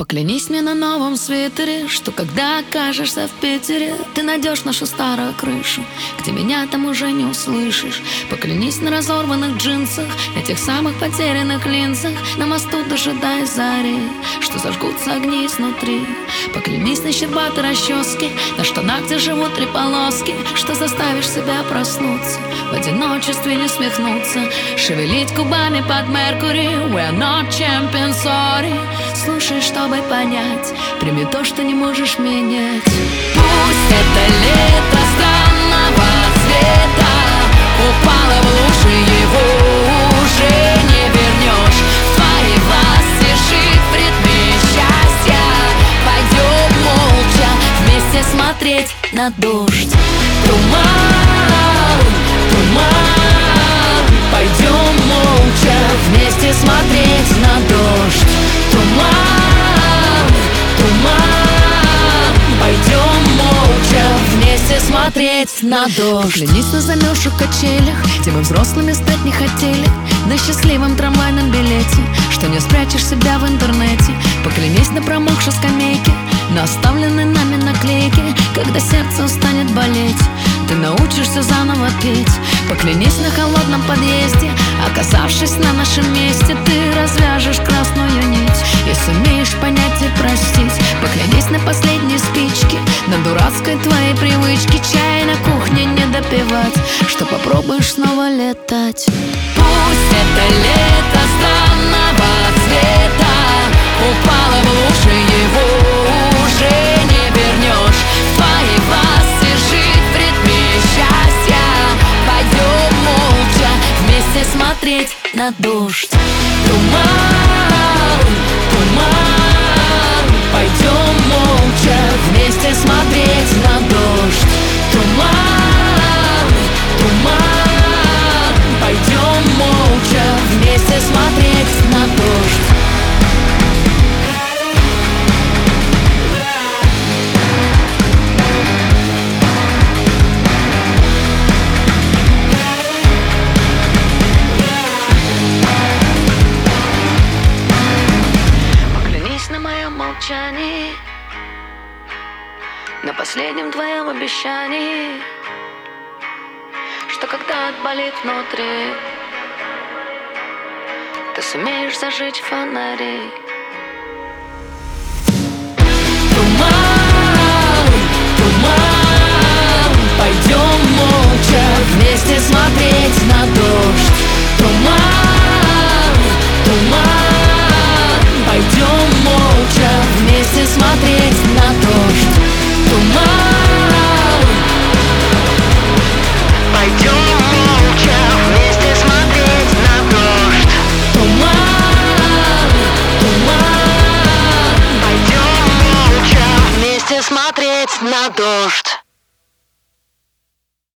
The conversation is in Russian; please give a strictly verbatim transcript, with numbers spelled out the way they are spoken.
Поклянись мне на новом свитере, что когда окажешься в Питере, ты найдешь нашу старую крышу, где меня там уже не услышишь. Поклянись на разорванных джинсах, на тех самых потерянных линзах, на мосту дожидаясь зари, что зажгутся огни изнутри. Поклянись на щербатой расческе, на штанах, где живут три полоски, что заставишь себя проснуться, в одиночестве не смехнуться, шевелить губами под Меркури. We are not champions, sorry. Слушай, чтобы понять, прими то, что не можешь менять. Пусть это лето странного цвета упало в лужи, его уже не вернешь. В твоей власти жить в ритме счастья. Пойдем молча вместе смотреть на дождь. Туман, туман, пойдем молча вместе смотреть на дождь. Туман, туман, пойдем молча вместе смотреть на дождь. Поклянись на замерзших качелях, где мы взрослыми стать не хотели, на счастливом трамвайном билете, что не спрячешь себя в интернете. Поклянись на промокшей скамейке, на оставленной нами наклейке, когда сердце устанет болеть, ты научишься заново петь. Поклянись на холодном подъезде, оказавшись на нашем месте, ты развяжешь красную нить и сумеешь понять и простить. Поклянись на последней спичке, на дурацкой твоей привычке чай на кухне не допивать, что попробуешь снова летать. Пусть это лето странного цвета упало в лужи, его уже не вернешь. В твоей власти жить в ритме счастья. Пойдем молча вместе смотреть на дождь. Туман, туман, пойдем молча вместе смотреть на дождь. Туман, туман, пойдем молча вместе смотреть на дождь. На последнем твоем обещании, что когда отболит внутри, ты сумеешь зажечь фонари. Туман, туман, пойдем молча вместе смотреть на дождь. Туман, туман, пойдем молча вместе смотреть на дождь. Туман, пойдем молча вместе смотреть на дождь. Туман, туман, пойдем молча вместе смотреть на дождь.